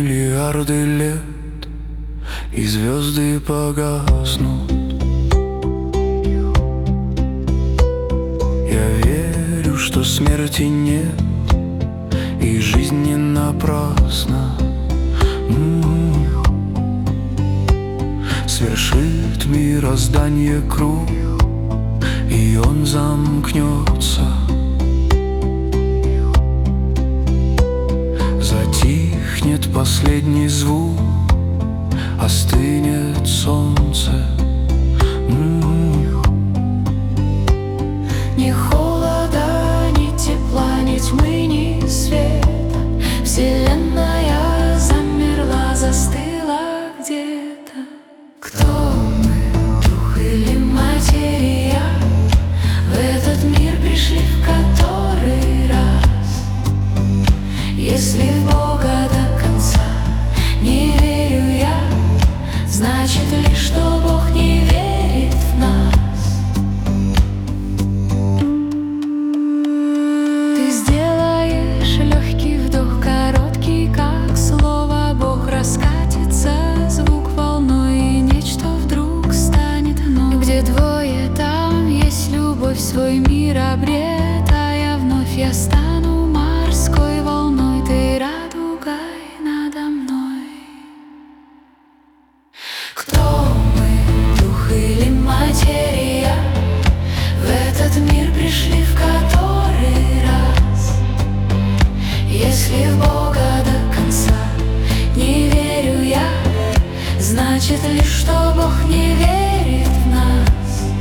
миллиарды лет, и звезды погаснут. Я верю, что смерти нет, и жизнь не напрасна. Свершит мироздание круг, и он замкнется. Затихнет последний звук, остынет солнце. Ни холода, ни тепла, ни тьмы, ни света. Вселенная замерла, застыла где-то. Кто мы, дух или материя? В этот мир пришли в который раз. Если в Бога до конца не верю я, значит ли, что Бог не верит в нас? Ты сделаешь легкий вдох, короткий, как слово. Бог раскатится, звук волной, и нечто вдруг станет вновь. Где двое, там есть любовь, свой мир обретая вновь. Я стану морской волной, ты радугой надо мной. Кто мы, дух или материя? В этот мир пришли в который раз. Если в Бога до конца не верю я, значит ли, что Бог не верит в нас?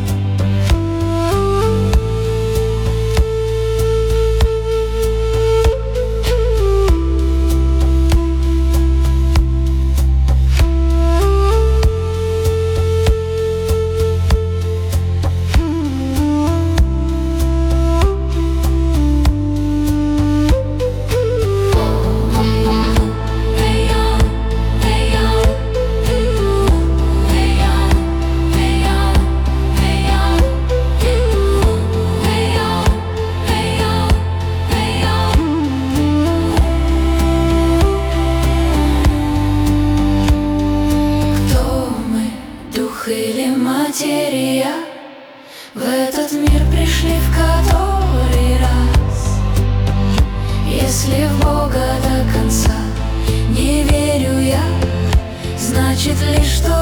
Или материя? В этот мир пришли в который раз. Если в Бога до конца не верю я, значит ли, что